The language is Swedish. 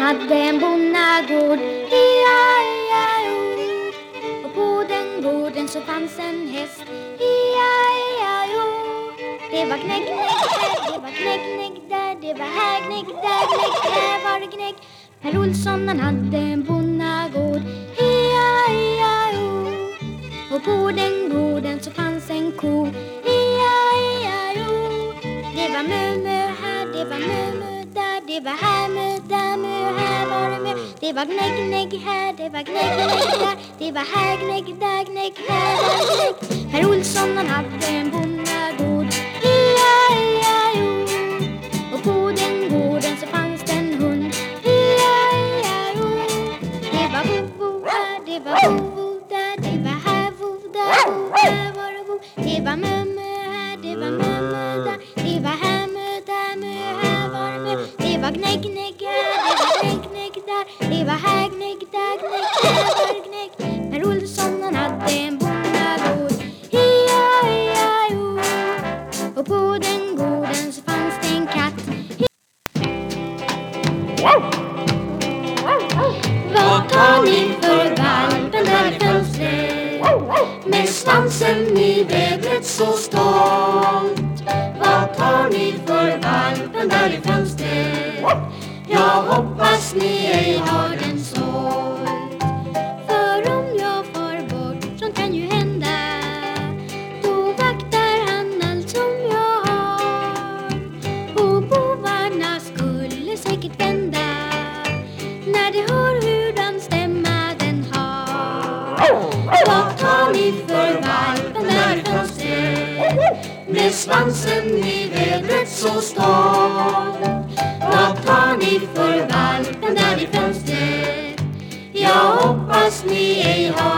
hade en bonnagård, i-aj-aj-o. Och på den gården så fanns en häst, i-aj-aj-o. Det var knäck, knäck här, det var knäck, knäck där, det var här, knäck där, knäck här var det knäck. Per Olsson han hade en bonnagård, i-aj-aj-o. Och på den gården så fanns en ko, i-aj-aj-o. Det var mö här, det var mö där, det var här mö där, mö här var det mö. Det var gnägg här, det var gnägg där, det var här gnägg där, gnägg här var det gnägg. Per Olsson han hade en bonnagård, i-aj-aj-o. Och på den gården så fanns det en hund, i-aj-aj-o. Det var vo här, det var vo där, det var här vo där, vo här var det vo. Det var mö här, det var mö där, det var här mö där, mö här var det mö. Det var gnägg här, det var gnägg där, det var här gnägg där, gnägg här var det gnägg. Per Olsson han hade en bonnagård, i-aj-aj-o. Och på den gården så fanns det en katt. Vad tar ni för valpen där i fönstret? Med svansen i vädret så stolt. Vad tar ni för valpen där i fönstret? Jag hoppas ni ej har den sålt. För om jag far bort, sånt kan ju hända, då vaktar han allt som jag har. Och bovarna skulle säkert vända när de hör hurdan stämma den har. Vad tar ni för valpen där i fönstret? Med svansen i vädret så stolt. Vad tar ni för valpen där i fönstret? Jag hoppas ni ej har